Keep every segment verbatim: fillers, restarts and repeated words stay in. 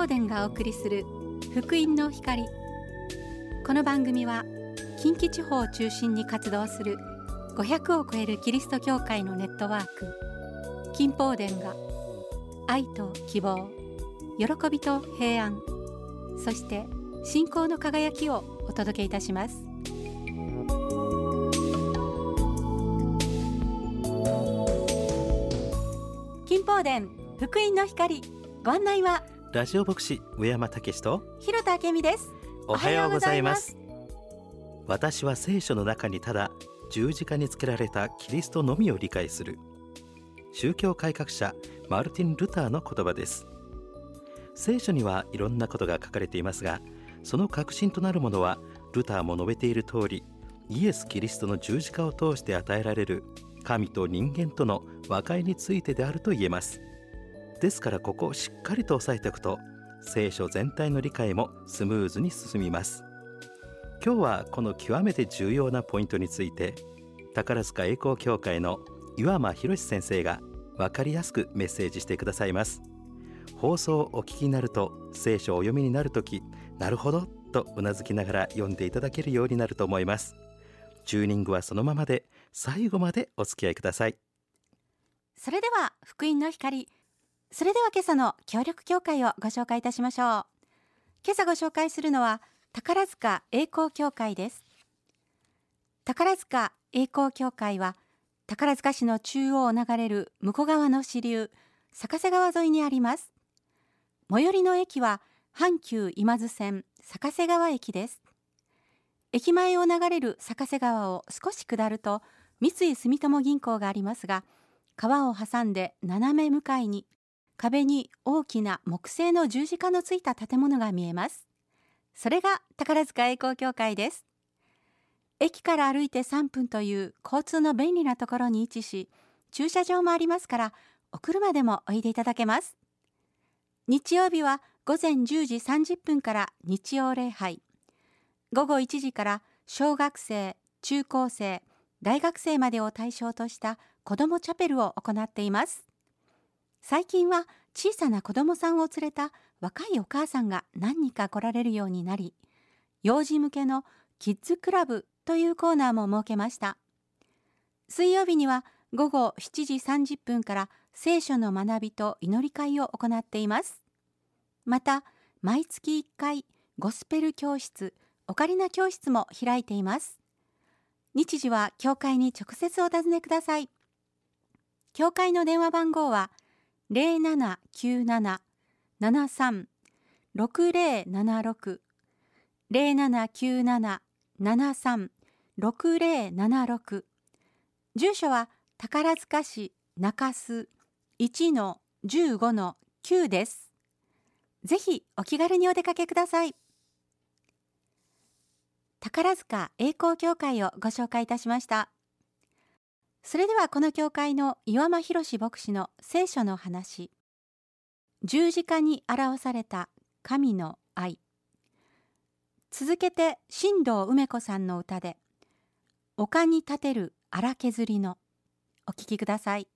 報殿がお送りする福音の光。この番組は近畿地方を中心に活動するごひゃくを超えるキリスト教会のネットワーク金報殿が愛と希望、喜びと平安、そして信仰の輝きをお届けいたします。金報殿福音の光、ご案内はラジオ牧師上山武と広田明美です。 おはようございます。私は聖書の中にただ十字架につけられたキリストのみを理解する。宗教改革者マルティン・ルターの言葉です。聖書にはいろんなことが書かれていますが、その核心となるものはルターも述べている通り、イエス・キリストの十字架を通して与えられる神と人間との和解についてであると言えます。ですからここをしっかりと押さえておくと、聖書全体の理解もスムーズに進みます。今日はこの極めて重要なポイントについて、宝塚栄光教会の岩間博先生が分かりやすくメッセージしてくださいます。放送をお聞きになると、聖書をお読みになるとき、なるほどとうなずきながら読んでいただけるようになると思います。チューニングはそのままで、最後までお付き合いください。 それでは福音の光、それでは今朝の協力教会をご紹介いたしましょう。今朝ご紹介するのは宝塚栄光教会です。宝塚栄光教会は宝塚市の中央を流れる向こう側の支流坂瀬川沿いにあります。最寄りの駅は阪急今津線坂瀬川駅です。駅前を流れる坂瀬川を少し下ると三井住友銀行がありますが、川を挟んで斜め向かいに壁に大きな木製の十字架のついた建物が見えます。それが宝塚栄光教会です。駅から歩いてさんぷんという交通の便利なところに位置し、駐車場もありますから、お車でもおいでいただけます。日曜日は午前じゅうじさんじゅっぷんから日曜礼拝、午後いちじから小学生、中高生、大学生までを対象とした子どもチャペルを行っています。最近は小さな子どもさんを連れた若いお母さんが何人か来られるようになり、幼児向けのキッズクラブというコーナーも設けました。水曜日には午後しちじさんじゅっぷんから聖書の学びと祈り会を行っています。また、毎月いっかいゴスペル教室、オカリナ教室も開いています。日時は教会に直接お尋ねください。教会の電話番号は ゼロななきゅうなな ななさん ろくゼロななろく ゼロななきゅうなな ななさん ろくゼロななろく。住所は宝塚市中洲 いちのじゅうごのきゅう です。ぜひお気軽にお出かけください。宝塚栄光教会をご紹介いたしました。それではこの教会の岩間博牧師の聖書の話、十字架に表された神の愛。続けて新藤梅子さんの歌で、丘に立てる荒削りの、お聞きください。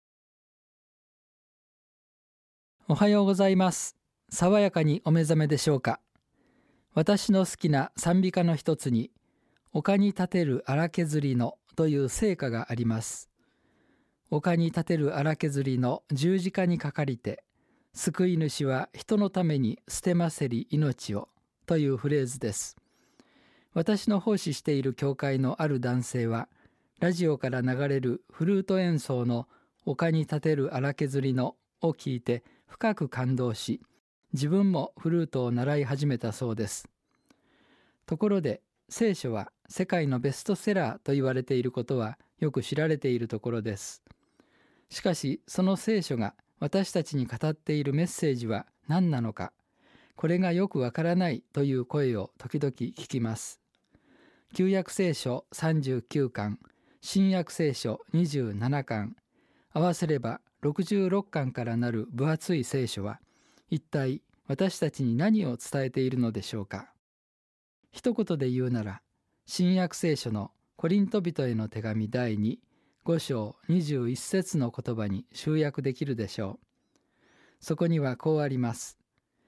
おはようございます。爽やかにお目覚めでしょうか。私の好きな賛美歌の一つに、丘に立てる荒削りのという聖歌があります。丘に立てる荒削りの十字架にかかりて、救い主は人のために捨てませり命をというフレーズです。私の奉仕している教会のある男性は、ラジオから流れるフルート演奏の丘に立てる荒削りのを聞いて深く感動し、自分もフルートを習い始めたそうです。ところで、聖書は世界のベストセラーと言われていることはよく知られているところです。しかし、その聖書が私たちに語っているメッセージは何なのか、これがよくわからないという声を時々聞きます。旧約聖書さんじゅうきゅうかん、新約聖書にじゅうななかん、合わせればろくじゅうろっかんからなる分厚い聖書は、一体私たちに何を伝えているのでしょうか。一言で言うなら、新約聖書のコリント人への手紙だいに、ご章にじゅういっ節の言葉に集約できるでしょう。そこにはこうあります。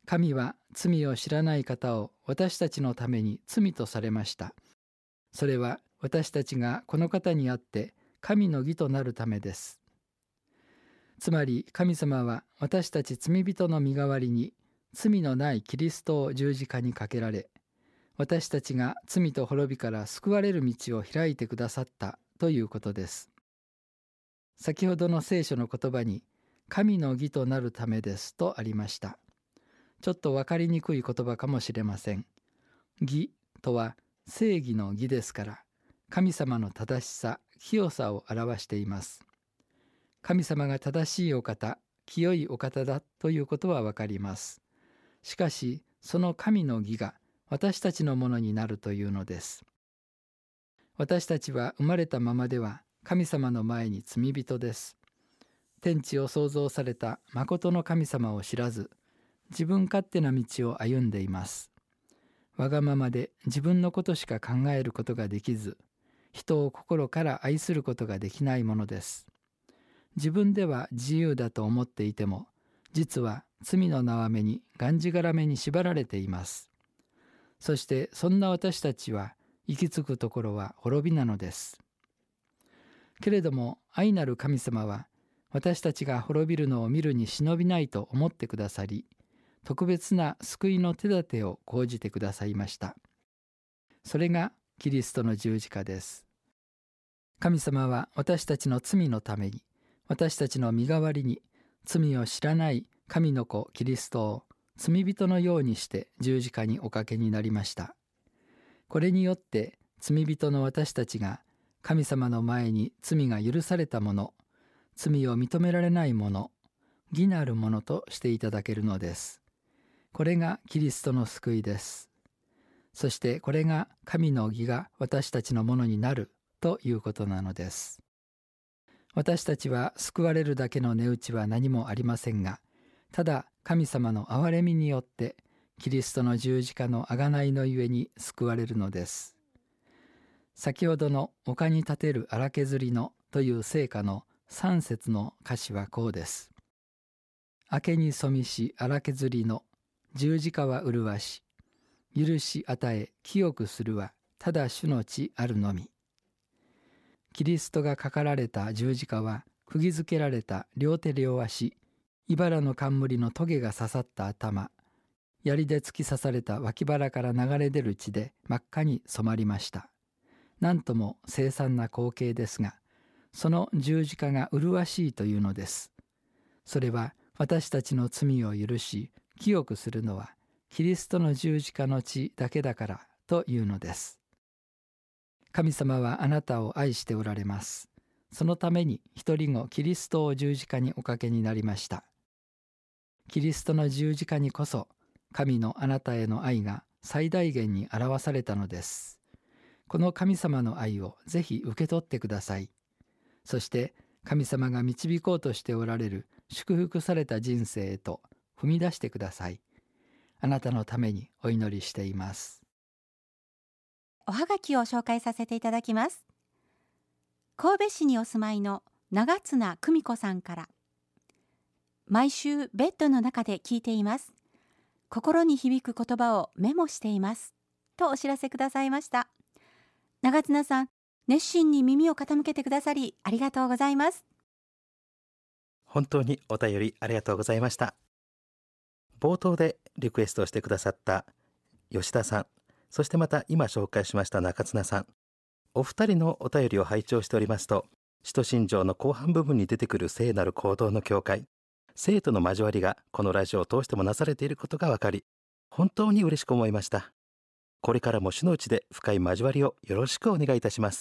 神は罪を知らない方を私たちのために罪とされました。それは私たちがこの方にあって神の義となるためです。つまり神様は私たち罪人の身代わりに罪のないキリストを十字架にかけられ、私たちが罪と滅びから救われる道を開いてくださったということです。先ほどの聖書の言葉に神の義となるためですとありました。ちょっと分かりにくい言葉かもしれません。義とは正義の義ですから、神様の正しさ、清さを表しています。神様が正しいお方、清いお方だということは分かります。しかし、その神の義が私たちのものになるというのです。私たちは生まれたままでは神様の前に罪人です。天地を創造された誠の神様を知らず、自分勝手な道を歩んでいます。わがままで自分のことしか考えることができず、人を心から愛することができないものです。自分では自由だと思っていても、実は罪の縄目にがんじがらめに縛られています。そしてそんな私たちは行き着くところは滅びなのです。けれども愛なる神様は私たちが滅びるのを見るに忍びないと思ってくださり、特別な救いの手立てを講じてくださいました。それがキリストの十字架です。神様は私たちの罪のために、私たちの身代わりに、罪を知らない神の子キリストを罪人のようにして十字架におかけになりました。これによって罪人の私たちが神様の前に罪が許されたもの、罪を認められないもの、義なるものとしていただけるのです。これがキリストの救いです。そしてこれが神の義が私たちのものになるということなのです。私たちは救われるだけの値打ちは何もありませんが、ただ神様の憐れみによってキリストの十字架の贖いのゆえに救われるのです。先ほどの丘に立てる荒削りのという聖歌の三節の歌詞はこうです。明けに染みし荒削りの十字架は麗し、許し与え清くするはただ主の地あるのみ。キリストがかかられた十字架は釘付けられた両手両足、茨の冠の棘が刺さった頭、槍で突き刺された脇腹から流れ出る血で真っ赤に染まりました。なんとも凄惨な光景ですが、その十字架が麗しいというのです。それは私たちの罪を許し清くするのはキリストの十字架の血だけだからというのです。神様はあなたを愛しておられます。そのために一人子キリストを十字架におかけになりました。キリストの十字架にこそ神のあなたへの愛が最大限に表されたのです。この神様の愛をぜひ受け取ってください。そして神様が導こうとしておられる祝福された人生へと踏み出してください。あなたのためにお祈りしています。 おはがきを紹介させていただきます。神戸市にお住まいの長綱久美子さんから、毎週ベッドの中で聞いています。心に響く言葉をメモしていますとお知らせくださいました。長綱さん、熱心に耳を傾けてくださりありがとうございます。 本当にお便りありがとうございました。冒頭でリクエストをしてくださった吉田さん、そしてまた今紹介しました中綱さん、お二人のお便りを拝聴しておりますと、使徒信条の後半部分に出てくる聖なる行動の教会、生徒の交わりがこのラジオを通してもなされていることが分かり、本当に嬉しく思いました。これからも主のうちで深い交わりをよろしくお願いいたします。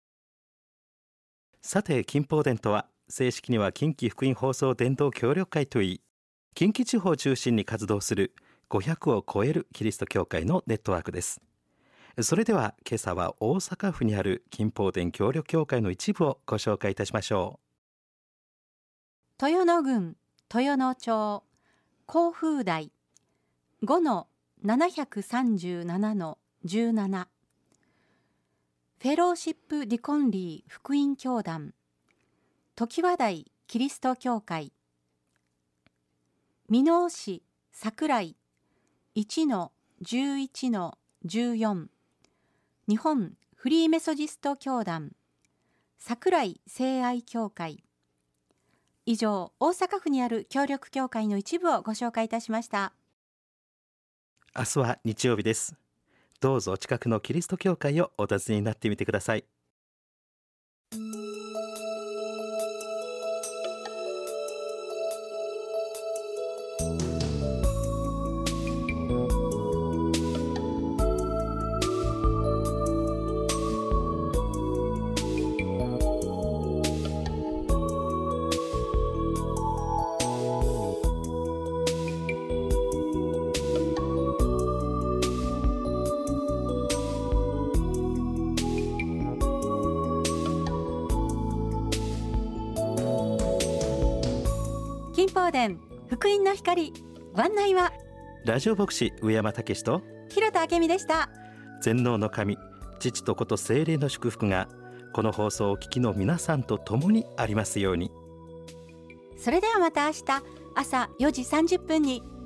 さて、近邦伝とは正式には近畿福音放送伝道協力会といい、近畿地方を中心に活動するごひゃくを超えるキリスト教会のネットワークです。それでは今朝は大阪府にある近邦伝協力協会の一部をご紹介いたしましょう。豊野郡豊野町甲風台 ごのななひゃくさんじゅうななのじゅうなな フェローシップ・ディコンリー福音教団常盤台キリスト教会箕面市桜井 いちのじゅういちのじゅうよん 日本フリーメソジスト教団桜井聖愛教会。以上、大阪府にある協力教会の一部をご紹介いたしました。 明日は日曜日です。どうぞお近くのキリスト教会をお訪ねになってみてください。 金宝殿福音の光、ご案内はラジオ牧師上山武史と広田明美でした。 全能の神、父と子と聖霊の祝福がこの放送をお聞きの皆さんと共にありますように。 それではまた明日朝よじさんじゅっぷんに